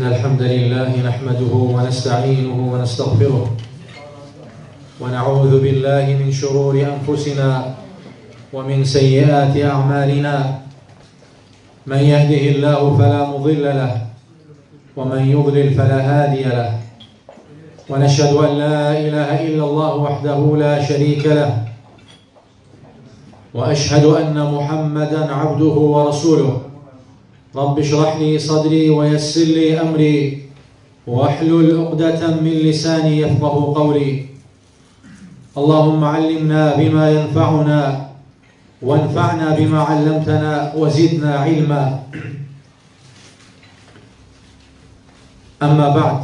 الحمد لله نحمده ونستعينه ونستغفره ونعوذ بالله من شرور أنفسنا ومن سيئات أعمالنا من يهده الله فلا مضل له ومن يضلل فلا هادي له ونشهد أن لا إله إلا الله وحده لا شريك له وأشهد أن محمدا عبده ورسوله رب اشرح لي صدري ويسر لي أمري واحلل عقدة من لساني يفقه قولي اللهم علمنا بما ينفعنا وانفعنا بما علمتنا وزدنا علما أما بعد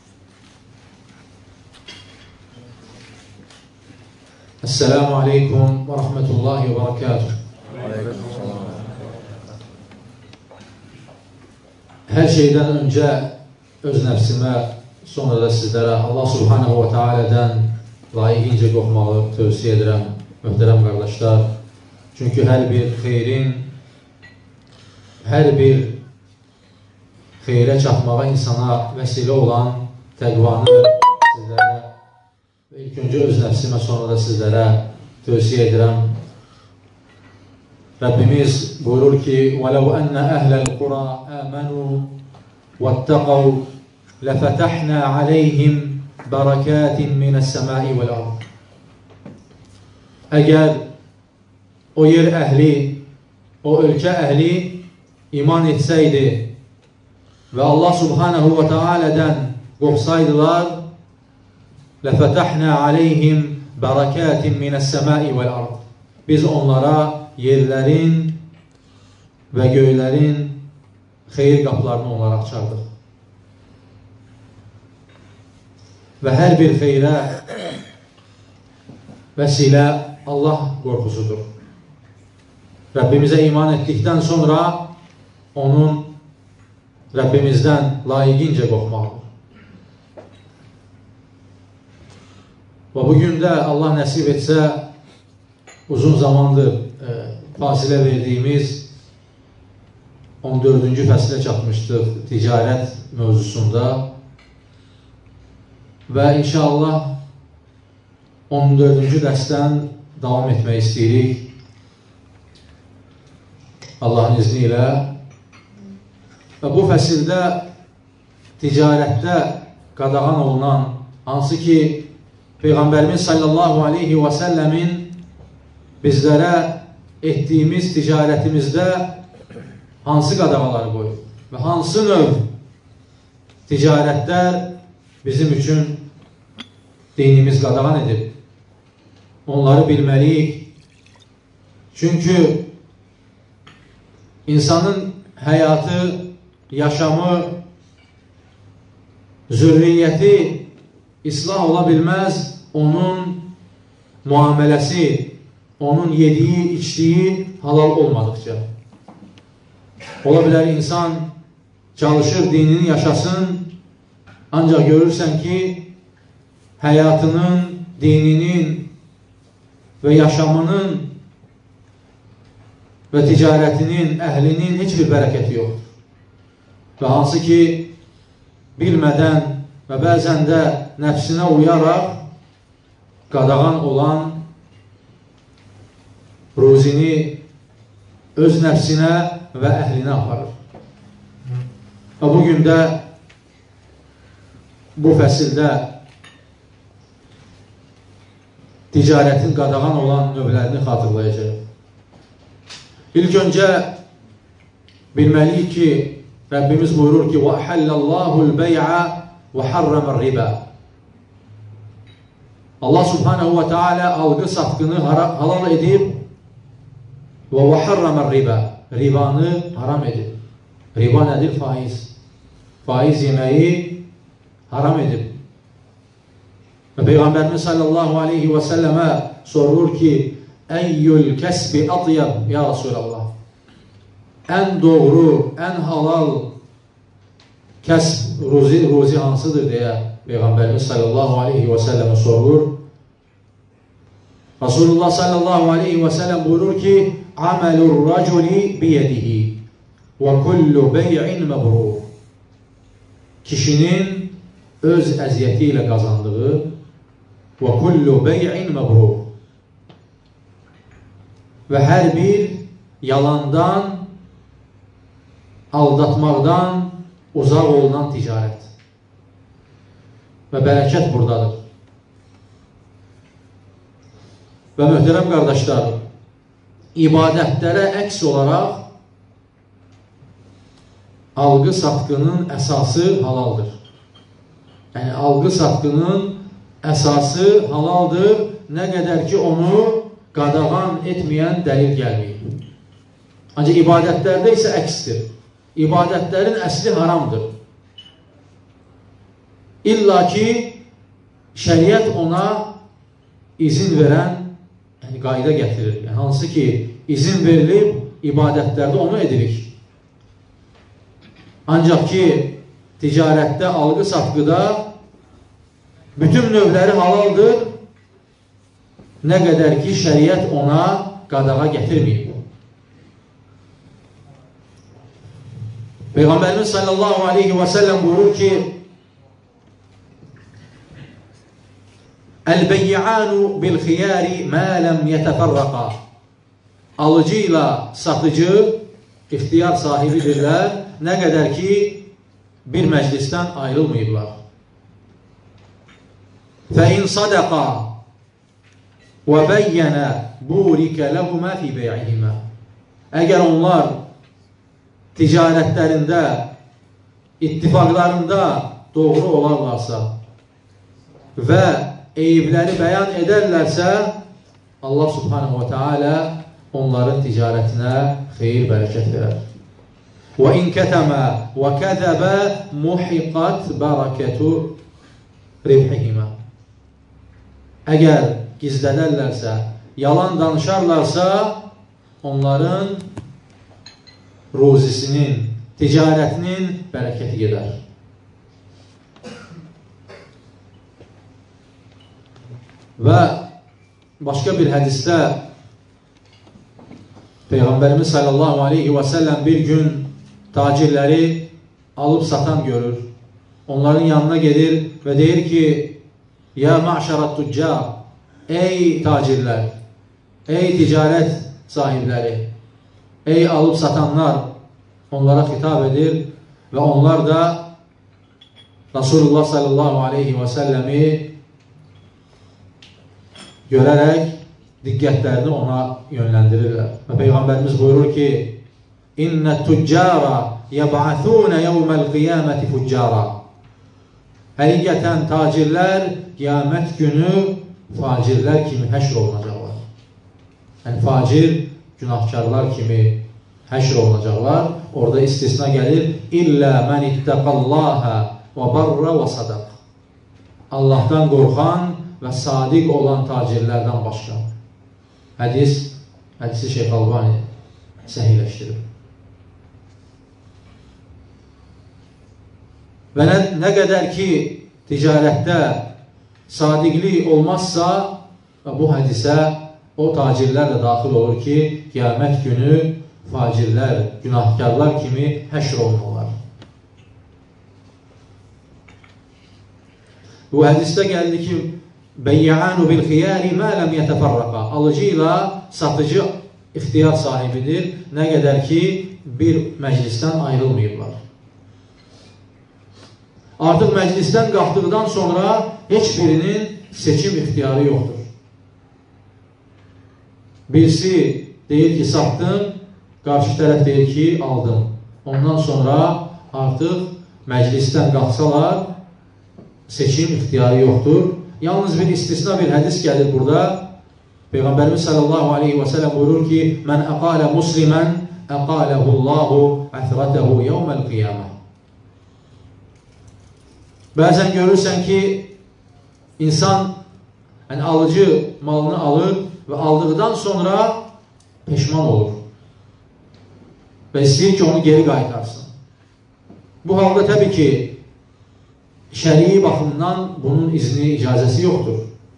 السلام عليكم ورحمة الله وبركاته. Hər şeydən öncə öz nəfsimə, sonra da sizlərə Allah Subhanahu wa Ta'ala'dan layiqincə qorxmağı tövsiyə edirəm, möhtərəm qardaşlar. Çünki hər bir xeyrə çatmağa insana vəsilə olan təqvanı sizlərə və ilk öncə öz nəfsimə, sonra da sizlərə tövsiyə edirəm. Rabbimiz buyurur ki: وَلَوْ أَنَّ أَهْلَ الْقُرَى آمَنُوا وَاتَّقَوْا لَفَتَحْنَا عَلَيْهِمْ بَرَكَاتٍ مِنَ السَّمَاءِ وَالْأَرْضِ. Əgər o yer əhli, o ölkə əhli iman etsəydi və Allah Subhanahu wa Ta'ala'dan qorxsaydılar, لَفَتَحْنَا عَلَيْهِمْ بَرَكَاتٍ مِنَ السَّمَاءِ وَالْأَرْضِ. Biz onlara yerlərin və göylərin xeyir qapılarını onlara açardıq. Və hər bir xeyrə vəsilə Allah qorxusudur. Rəbbimizə iman etdikdən sonra onun Rəbbimizdən layiqincə qorxmalıdır. Və bugün də Allah nəsib etsə, uzun zamandır fasilə verdiyimiz 14-cü fəsilə çatmışdıq ticarət mövzusunda və inşallah 14-cü dərsdən davam etmək istəyirik Allahın izni ilə. Və bu fəsildə ticarətdə qadağan olunan, hansı ki Peyğəmbərimiz sallallahu aleyhi və səlləmin bizlərə etdiyimiz ticarətimizdə hansı qadağaları qoyur və hansı növ ticarətlər bizim üçün dinimiz qadağan edib. Onları bilməliyik. Çünki insanın həyatı, yaşamı, zürriyyəti islah ola bilməz, onun muamələsi, onun yediyi, içdiyi halal olmadıqca. Ola bilər insan çalışır, dinini yaşasın, ancaq görürsən ki, həyatının, dininin və yaşamının və ticarətinin, əhlinin heç bir bərəkəti yoxdur. Və hansı ki, bilmədən və bəzən də nəfsinə uyaraq qadağan olan ruzini öz nəfsinə və əhlinə aparır. Və bugün də bu fəsildə ticarətin qadağan olan növlərini xatırlayacaq. İlk öncə bilməliyik ki, Rəbbimiz buyurur ki: وَأَحَلَّ اللّٰهُ الْبَيْعَ وَحَرَّمَ الرِّبَى. Allah Subhanahu wa Ta'ala algı satqını halal edib və وَحَرَّمَ الرِّبَى. Ribanı haram edib. Riba nədir? Faiz. Faiz yeməyi haram edib. Və Peyğəmbərimiz sallallahu aleyhi və səlləmə sorulur ki: Əyyül kəsbi atyab ya Rasulallah. Ən doğru, ən halal kəsb, ruzi hansıdır deyə Peyğəmbərimiz sallallahu aleyhi və səlləmə sorulur. Rasulullah sallallahu aleyhi və səlləm buyurur ki: Amelur raculi biyedihi və kullu bey'in məbrur. kişinin öz əziyyəti ilə qazandığı və kullu bey'in məbrur və hər bir yalandan, aldatmaqdan uzaq olunan ticarət və bərəkət buradadır. Və möhtərəm qardaşlar, ibadətlərə əks olaraq alqı-satqının əsası halaldır. Yəni, alqı-satqının əsası halaldır, nə qədər ki, onu qadağan etməyən dəlil gəlməyib. Ancaq ibadətlərdə isə əksdir. İbadətlərin əsli haramdır. İlla ki, şəriət ona izin verən qayda gətirir. Yəni, hansı ki, izin verilib ibadətlərdə onu edirik. Ancaq ki, ticarətdə, alqı-satqıda bütün növləri halaldır, nə qədər ki, şəriət ona qadağa gətirməyib. Peyğəmbərimiz sallallahu aleyhi və səlləm buyurur ki, Əl-beyyi'anu bil-xiyari mə ləm yətəfərrəqa. Alıcı ilə satıcı ixtiyar sahibidirlər, nə qədər ki, bir məclisdən ayrılmayıblar. Fəin sadəqa və bəyyənə burikə ləhumə fi bey'ihimə. Əgər onlar ticarətlərində, ittifaqlarında doğru olarlarsa və eyibləri bəyan edərlərsə, Allah subhanahu wa ta'ala onların ticarətinə xeyir, bərəkət verər. Və in kətəmə və kəzəbə muhiqat bərəkətu ribhihimə. Əgər gizlədərlərsə, yalan danışarlarsa, onların ruzisinin, ticarətinin bərəkəti gedər. Və başqa bir hədisdə Peyğəmbərimiz sallallahu aleyhi və səlləm bir gün tacirləri alıb satan görür. Onların yanına gedir və deyir ki, ya ma'şərat tüccar, ey tacirlər, ey ticarət sahibləri, ey alıb satanlar, onlara xitab edir və onlar da Rasulullah sallallahu aleyhi və səlləmi görərək diqqətlərini ona yönləndirirlər. Və Peyğəmbərimiz buyurur ki, İnnə tüccara yəb'athunə yevməl qiyaməti füccara. Həqiqətən tacirlər qiyamət günü facirlər kimi həşr olunacaqlar. Yəni, facir, günahkarlar kimi həşr olunacaqlar. Orada istisna gəlir, İllə mən ittəqallahə və barra və sadaq. Allahdan qorxan və sadiq olan tacirlərdən başqa. Hədisi Şeyx Albani səhiləşdirir. Və nə qədər ki, ticarətdə sadiqlik olmazsa, bu hədisə o tacirlər də daxil olur ki, qiyamət günü facirlər, günahkarlar kimi həşr olunurlar. Bu hədisdə gəldi ki, Beyyi'anu bil-xiyari mə ləm yətəfərrəqa. Alıcı ilə satıcı ixtiyar sahibidir, nə qədər ki, bir məclisdən ayrılmayıblar. Artıq məclisdən qalxdıqdan sonra heç birinin seçim ixtiyarı yoxdur. Birisi deyir ki, satdım, qarşı tərəf deyir ki, aldım. Ondan sonra artıq məclisdən qalxsalar, seçim ixtiyarı yoxdur. Yalnız bir istisna bir hədis gəlir burada. Peyğəmbərimiz sallallahu aleyhi və səlləm buyurur ki, Mən əqalə muslimən əqaləhullahu əthratəhu yevməl qiyamə. Bəzən görürsən ki, insan alıcı malını alır və aldıqdan sonra peşman olur və istəyir ki, onu geri qaytarsın. Bu halda təbii ki, şərii baxımdan bunun izni, icazəsi yoxdur.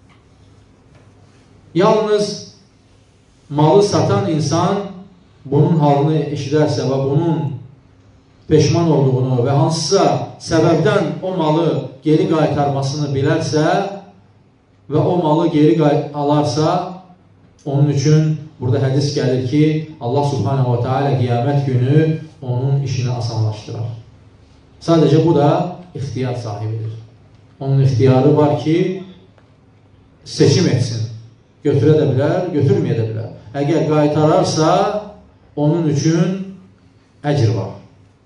Yalnız malı satan insan bunun halını eşidərsə və bunun peşman olduğunu və hansısa səbəbdən o malı geri qaytarmasını bilərsə və o malı geri alarsa, onun üçün burada hədis gəlir ki, Allah subhanahu wa ta'ala qiyamət günü onun işini asanlaşdırar. Sadəcə bu da ixtiyar sahibidir. Onun ixtiyarı var ki, seçim etsin. Götürə də bilər, götürməyə də bilər. Əgər qaytararsa, onun üçün əcr var.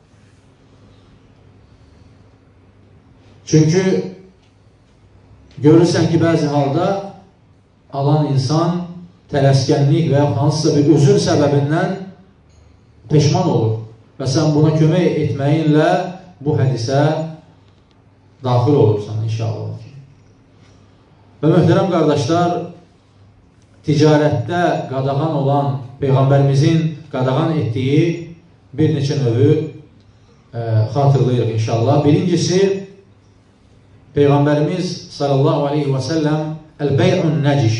Çünki görürsən ki, bəzi halda alan insan tələskənlik və hansısa bir üzür səbəbindən peşman olur və sən buna kömək etməyinlə bu hədisə daxil olursan inşallah. Və möhtərəm qardaşlar, ticarətdə qadağan olan Peyğəmbərimizin qadağan etdiyi bir neçə növü xatırlayırıq inşallah. Birincisi, Peyğəmbərimiz sallallahu aleyhi və səlləm əl-bəy'un nəciş,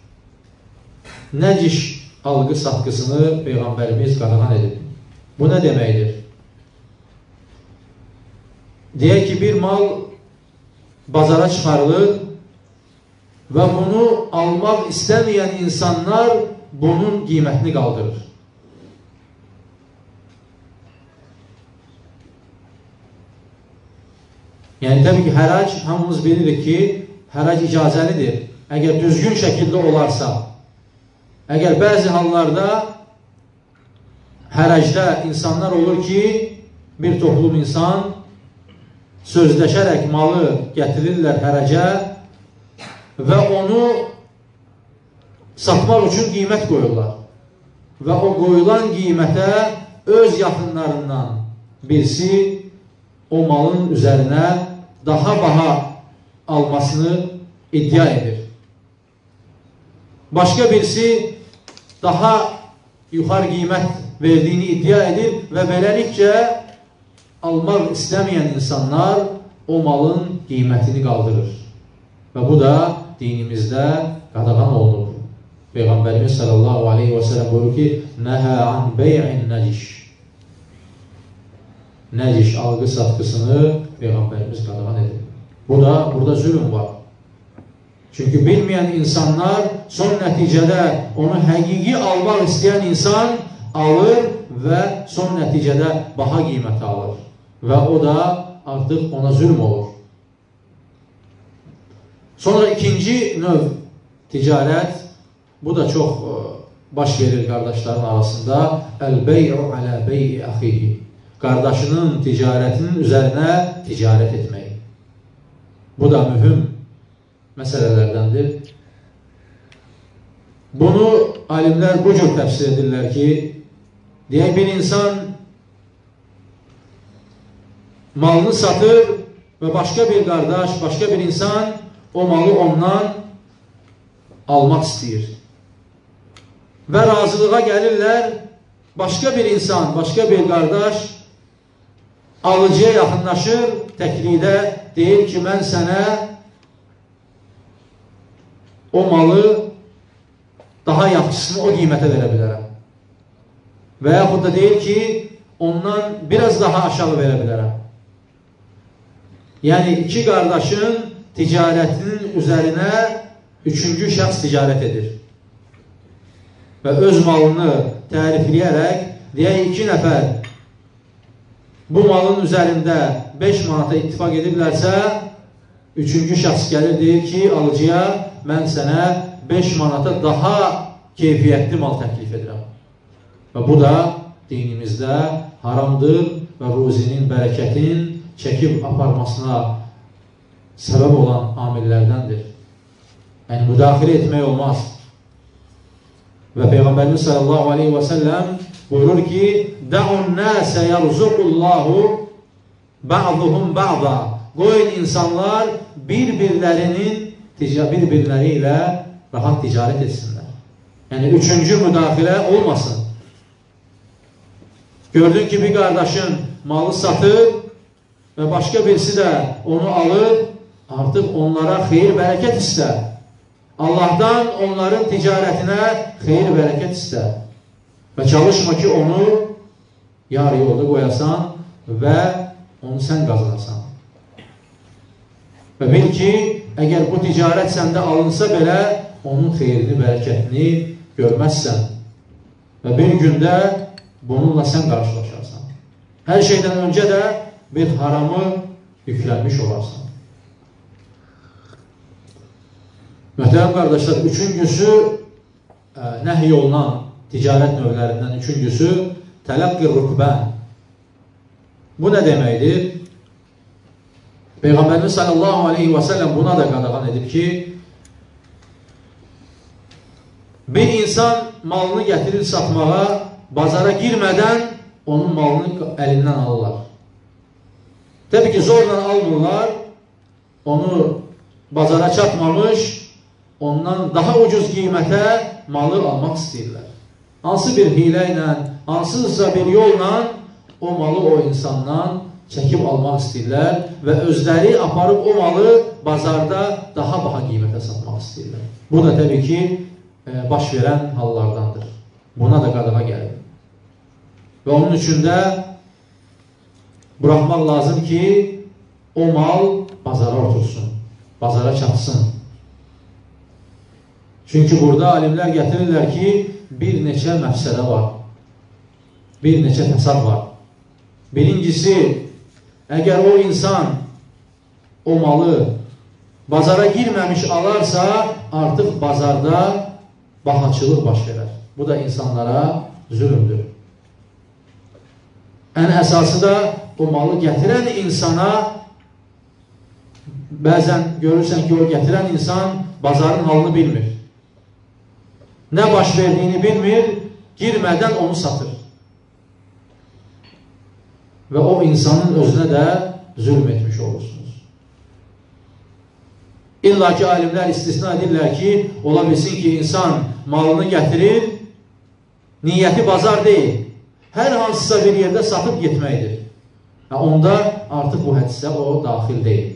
nəciş alqı-satqısını Peyğəmbərimiz qadağan edib. Bu nə deməkdir? Deyək ki, bir mal bazara çıxarılır və bunu almaq istəməyən insanlar bunun qiymətini qaldırır. Yəni, təbii ki, hərac, hamımız bilirik ki, hərac icazəlidir. Əgər düzgün şəkildə olarsa, əgər bəzi hallarda həracdə insanlar olur ki, bir toplum insan sözləşərək malı gətirirlər həracə və onu satmaq üçün qiymət qoyurlar. Və o qoyulan qiymətə öz yaxınlarından birisi o malın üzərinə daha baha almasını iddia edir. Başqa birisi daha yuxarı qiymət verdiyini iddia edir və beləlikcə almaq istəməyən insanlar o malın qiymətini qaldırır. Və bu da dinimizdə qadağan olunur. Peyğəmbərimiz sallallahu aleyhi və sələm buyurur ki, nəhə an bey'in nəciş. Nəciş alqı-satqısını Peyğəmbərimiz qadağan edir. Burada zülm var. Çünki bilməyən insanlar son nəticədə onu həqiqi almaq istəyən insan alır və son nəticədə baha qiymətə alır. Və o da artıq ona zülm olur. Sonra ikinci növ ticarət, bu da çox baş verir qardaşların arasında. Əl-bey'u alə bey'i əxihi. Qardaşının ticarətinin üzərinə ticarət etmək. Bu da mühüm məsələlərdəndir. Bunu alimlər bu cür təfsir edirlər ki, deyək bir insan malını satır və başqa bir qardaş, başqa bir insan o malı ondan almaq istəyir. Və razılığa gəlirlər, başqa bir insan, başqa bir qardaş alıcıya yaxınlaşır, təklikdə deyir ki, mən sənə o malı daha yaxşısını o qiymətə verə bilərəm. Və yaxud da deyir ki, ondan biraz daha aşağı verə bilərəm. Yəni, iki qardaşın ticarətinin üzərinə üçüncü şəxs ticarət edir. Və öz malını tərifləyərək, deyək, iki nəfər bu malın üzərində 5 manata ittifak ediblərsə, üçüncü şəxs gəlir, deyir ki, alıcıya mən sənə 5 manata daha keyfiyyətli mal təklif edirəm. Və bu da dinimizdə haramdır və ruzinin, bərəkətin çəkib aparmasına səbəb olan amillərdəndir. Yəni, müdaxilə etmək olmaz. Və Peyğəmbərimiz sallallahu aleyhi və səlləm buyurur ki, dəun nəsə yərzuqullahu ba'duhum ba'da. Qoyun insanlar bir-birləri ilə rahat ticarət etsinlər. Yəni, üçüncü müdaxilə olmasın. Gördün ki, bir qardaşın malı satır və başqa birisi də onu alır, artıq onlara xeyir, bərəkət istər. Allahdan onların ticarətinə xeyir, bərəkət istər. Və çalışma ki, onu yarı yolda qoyasan və onu sən qazanasan. Və bil ki, əgər bu ticarət səndə alınsa belə, onun xeyrini, bərəkətini görməzsən. Və bir gündə bununla sən qarşılaşarsan. Hər şeydən öncə də bir haramı yüklənmiş olarsan. Möhtərəm qardaşlar, üçüncüsü, nəhy olunan ticarət növlərindən üçüncüsü, tələqqi rükbən. Bu nə deməkdir? Peyğəmbərimiz sallallahu aleyhi və səlləm buna da qadağan edib ki, bir insan malını gətirir satmağa, bazara girmədən onun malını əlindən alırlar. Təbii ki, zorla almırlar, onu bazara çatmamış, ondan daha ucuz qiymətə malı almaq istəyirlər. Hansı bir hilə ilə, hansısa bir yolla o malı o insandan çəkib almaq istəyirlər və özləri aparıb o malı bazarda daha baha qiymətə satmaq istəyirlər. Bu da təbii ki, baş verən hallardandır. Buna da qadağa gəlir. Və onun üçün də buraxmaq lazım ki, o mal bazara otursun, bazara çatsın. Çünki burada alimlər gətirirlər ki, bir neçə məfsədə var, bir neçə fəsad var. Birincisi, əgər o insan o malı bazara girməmiş alarsa, artıq bazarda bahaçılıq baş verər. Bu da insanlara zülümdür. Ən əsası da o malı gətirən insana, bəzən görürsən ki, o gətirən insan bazarın halını bilmir. Nə baş verdiyini bilmir, girmədən onu satır. Və o insanın özünə də zülm etmiş olursunuz. İlla ki, alimlər istisna edirlər ki, ola bilsin ki, insan malını gətirir, niyyəti bazar deyil. Hər hansısa bir yerdə satıb getməkdir. Onda artıq bu hədisə o daxil deyil.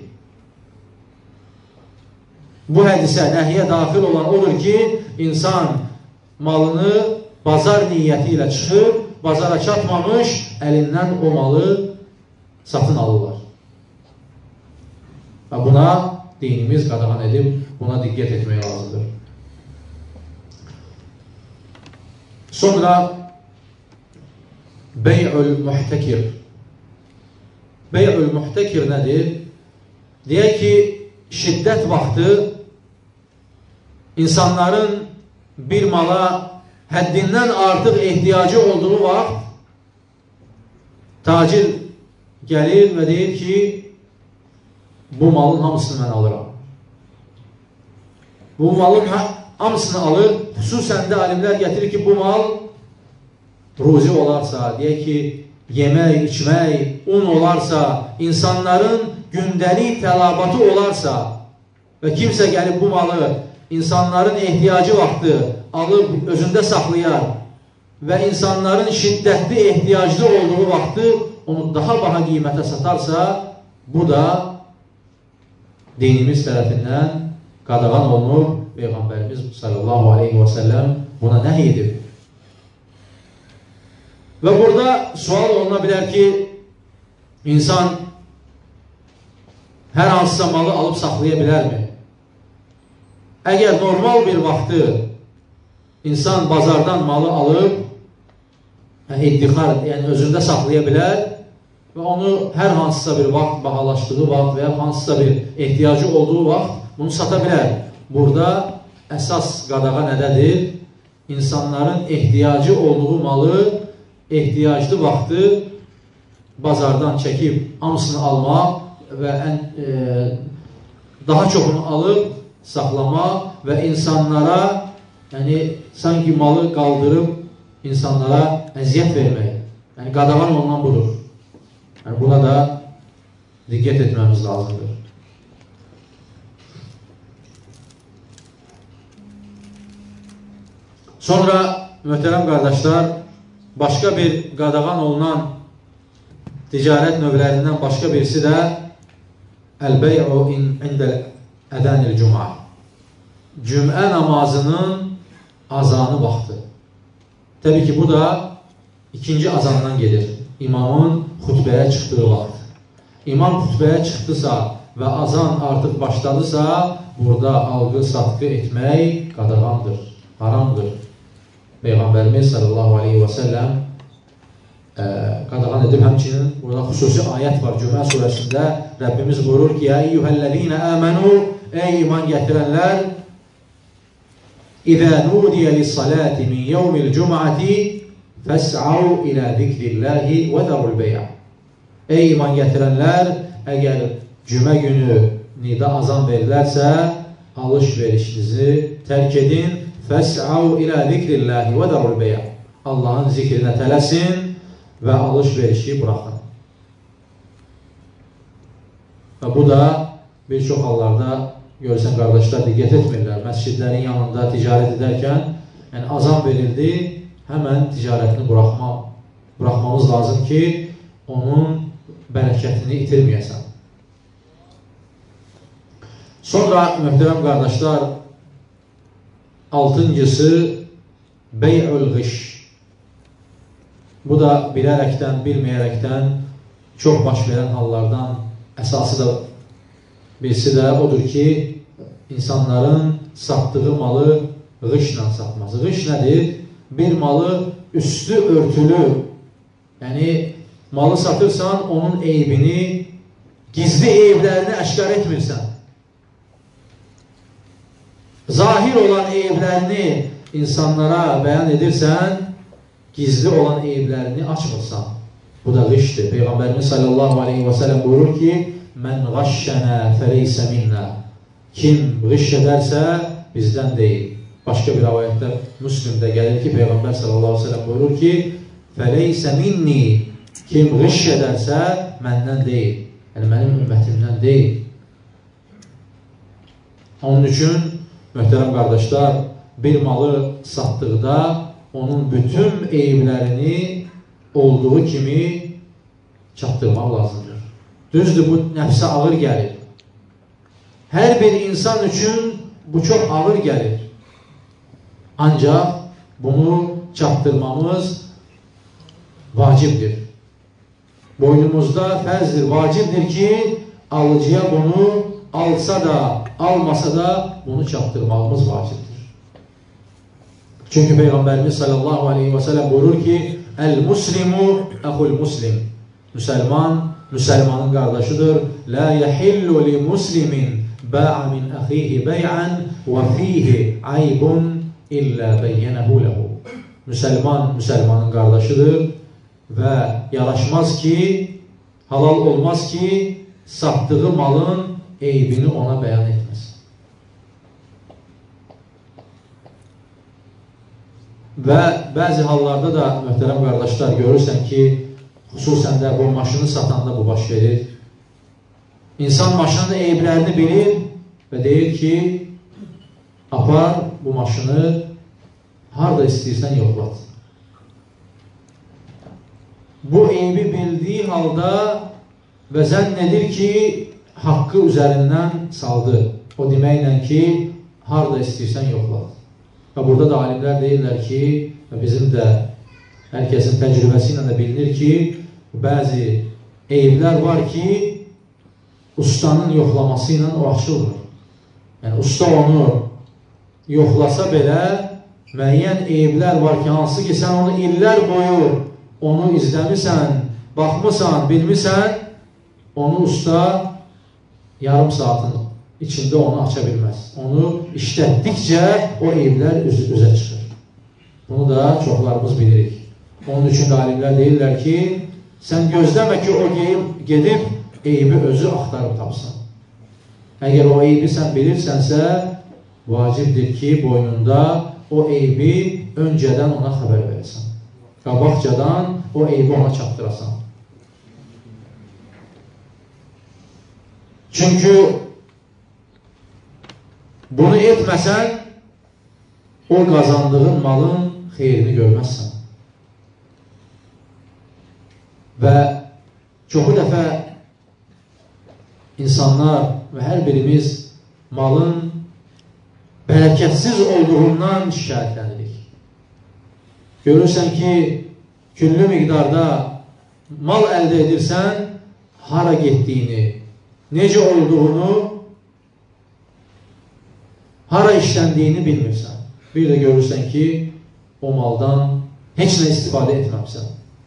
Bu hədisə, nəhiyyə daxil olan odur ki, insan malını bazar niyyəti ilə çıxır, bazara çatmamış, əlindən o malı satın alırlar. Və buna dinimiz qadağan edib, buna diqqət etmək lazımdır. Sonra bey'ül muhtekir. Bey'ül muhtekir nədir? Deyək ki, şiddət vaxtı insanların bir mala həddindən artıq ehtiyacı olduğu vaxt tacir gəlir və deyir ki, bu malın hamısını mən alıram. Bu malın hamısını alır. Xüsusən də alimlər gətirir ki, bu mal ruzi olarsa, deyək ki, yemək, içmək, un olarsa, insanların gündəlik tələbatı olarsa və kimsə gəlib bu malı insanların ehtiyacı vaxtı alıb özündə saxlayar və insanların şiddətli ehtiyaclı olduğu vaxtı onu daha baha qiymətə satarsa, bu da dinimiz tərəfindən qadağan olunur. Peyğəmbərimiz sallallahu aleyhi və səlləm buna nəhy edib. Və burada sual oluna bilər ki, insan hər hansısa malı alıb saxlaya bilərmi? Əgər normal bir vaxtı insan bazardan malı alıb, iddixar, yəni özündə saxlaya bilər və onu hər hansısa bir vaxt, bahalaşdığı vaxt və ya hansısa bir ehtiyacı olduğu vaxt bunu sata bilər. Burada əsas qadağa nədədir? İnsanların ehtiyacı olduğu malı ehtiyaclı vaxtı bazardan çəkib hamısını almaq və daha çoxunu alıb saxlamaq və insanlara, yəni sanki malı qaldırıb insanlara əziyyət vermək. Yəni qadağan olunan budur. Yəni buna da diqqət etməmiz lazımdır. Sonra, möhtərəm qardaşlar, başqa bir qadağan olunan ticarət növlərindən başqa birisi də əl-bey'u indəl ədənil cümə. Cümə namazının azanı vaxtı. Təbii ki, bu da ikinci azandan gedir. İmamın xutbəyə çıxdığı vaxt. İmam xutbəyə çıxdısa və azan artıq başladısa, burada alqı-satqı etmək qadağandır, haramdır. Peyğəmbərimiz sallallahu aleyhi və səlləm qadağan edib. Həmçinin burada xüsusi ayət var Cümə surəsində. Rəbbimiz buyurur ki, "Ya eyyuhellezine amenu", ey iman gətirənlər, "İzə nudiyə lis-salati min yawmil cum'ati fas'au ila zikrillahi və zarul bey'a." Ey iman gətirənlər, əgər cümə günü nida azan verilərsə, alış-verişinizi tərk edin. Fas'au ila zikrillahi və zarul bey'a. Allahın zikrinə tələsin və alış-verişi buraxın. Və bu da bir çox hallarda görürsən qardaşlar diqqət etmirlər. Məscidlərin yanında ticarət edərkən, yəni azan verildi, həmən ticarətini buraxmamız lazım ki, onun bərəkətini itirməyəsən. Sonra möhtərəm qardaşlar, 6-cısı bey'ül ğiş. Bu da bilərəkdən, bilməyərəkdən çox baş verən hallardan əsası da birisi də odur ki, insanların satdığı malı ğişlə satması. Ğiş nədir? Bir malı üstü örtülü, yəni malı satırsan, onun eybini, gizli eyblərini əşkar etmirsən. Zahir olan eyblərini insanlara bəyan edirsən, gizli olan eyblərini açmırsan. Bu da ğişdir. Peyğəmbərimiz sallallahu aleyhi və sələm buyurur ki, "Mən ğaşşənə fəleysə minnə." Kim ğiş edərsə bizdən deyil. Başqa bir rivayətdə Müslimdə gəlir ki, Peyğəmbər sallallahu aleyhi və sələm buyurur ki, "Fəleysə minni." Kim ğiş edərsə məndən deyil. Yəni mənim ümmətimdən deyil. Onun üçün möhtərəm qardaşlar, bir malı satdıqda onun bütün eyblərini olduğu kimi çatdırmaq lazımdır. Düzdür, bu nəfsə ağır gəlir. Hər bir insan üçün bu çox ağır gəlir. Ancaq bunu çatdırmamız vacibdir. Boynumuzda fərzdir, vacibdir ki, alıcıya bunu alsa da, almasa da bunu çatdırmağımız vacibdir. Çünki Peyğəmbərimiz sallallahu aleyhi və sələm buyurur ki, "Əl-muslimu əxul-muslim." Müsəlman, müsəlmanın qardaşıdır. "La yəhillu li-muslimin ba'a min əxihi bey'an və fihi aybun illə beyyənəhu ləhu." Müsəlman, müsəlmanın qardaşıdır və yaraşmaz ki, halal olmaz ki, satdığı malın eybini ona bəyan etməz. Və bəzi hallarda da, möhtərəm qardaşlar, görürsən ki, xüsusən də bu maşını satanda bu baş verir. İnsan maşının eyblərini bilir və deyir ki, apar bu maşını harada istəyirsən yoxlat. Bu eybi bildiği halda və zənn edir ki, haqqı üzərindən saldı. O deməklə ki, harada istəyirsən yoxlat. Və burada da alimlər deyirlər ki, və bizim də hər kəsin təcrübəsi ilə də bilinir ki, bəzi eyblər var ki, ustanın yoxlaması ilə o açılmır. Yəni, usta onu yoxlasa belə, müəyyən eyblər var ki, hansı ki, sən onu illər boyu onu izləmirsən, baxmısan, bilmirsən, onu usta yarım saatin içində onu aça bilməz. Onu işlətdikcə o eyblər üzə çıxır. Bunu da çoxlarımız bilirik. Onun üçün alimlər deyirlər ki, sən gözləmə ki, o gedib eybi özü axtarıb tapsın. Əgər o eybi sən bilirsənsə, vacibdir ki, boynunda o eybi öncədən ona xəbər verəsən. Qabaqcadan o eybi ona çatdırasan. Çünki bunu etməsən, o qazandığın malın xeyrini görməzsən. Və çoxu dəfə insanlar və hər birimiz malın bərəkətsiz olduğundan şikayətlənirik. Görürsən ki, küllü miqdarda mal əldə edirsən, hara getdiyini, necə olduğunu, hara işləndiyini bilmirsən. Bir də görürsən ki, o maldan heç nə istifadə etməmsən.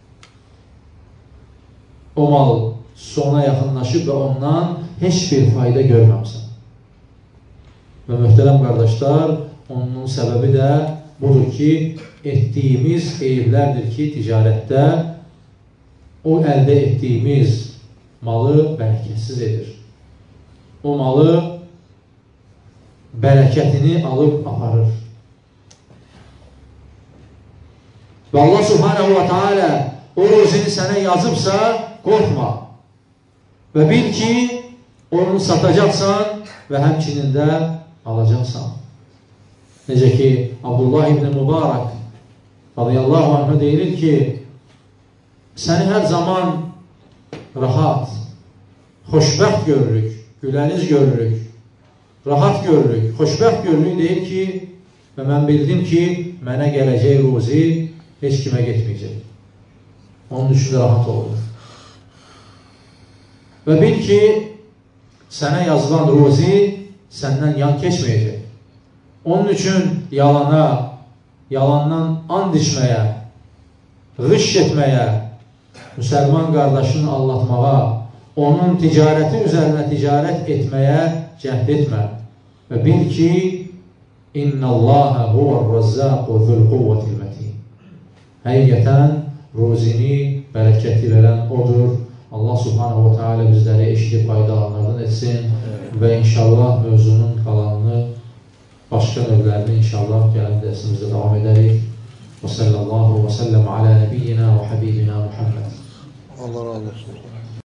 O mal sona yaxınlaşıb və ondan heç bir fayda görməmsən. Və möhtərəm qardaşlar, onun səbəbi də budur ki, etdiyimiz eyiblərdir ki, ticarətdə o əldə etdiyimiz malı bərəkətsiz edir. O malı bərəkətini alıb aparır. Və Allah subhanahu wa ta'ala o ruzini sənə yazıbsa, qorxma. Və bil ki, onu satacaqsan və həmçinin də alacaqsan. Necə ki, Abdullah ibn Mübarək radiyallahu anh'a deyilir ki, səni hər zaman rahat, xoşbəxt görürük, güləniz görürük, rahat görürük, xoşbəxt görürük deyir ki, və mən bildim ki, mənə gələcək ruzi heç kimə getməyəcək. Onun üçün rahat olur. Və bil ki, sənə yazılan ruzi səndən yan keçməyəcək. Onun üçün yalana, yalandan and içməyə, qış etməyə, müsəlman qardaşını aldatmağa, onun ticarəti üzərinə ticarət etməyə cəhd etmə. Və bil ki, İnnəllâhə huvər-rəzzâqu zül-quvvətil mətin. Həqiqətən ruzini bərəkəti verən odur. Allah subhanahu wa ta'ala bizləri eşidib faydalanlardan etsin və inşallah mövzunun qalanını, başqa növlərini inşallah gələn dərsimizdə davam edərik. Və sallallahu və səlləm alə nəbiyyina və həbibina Muhammed. Allah razı olsun.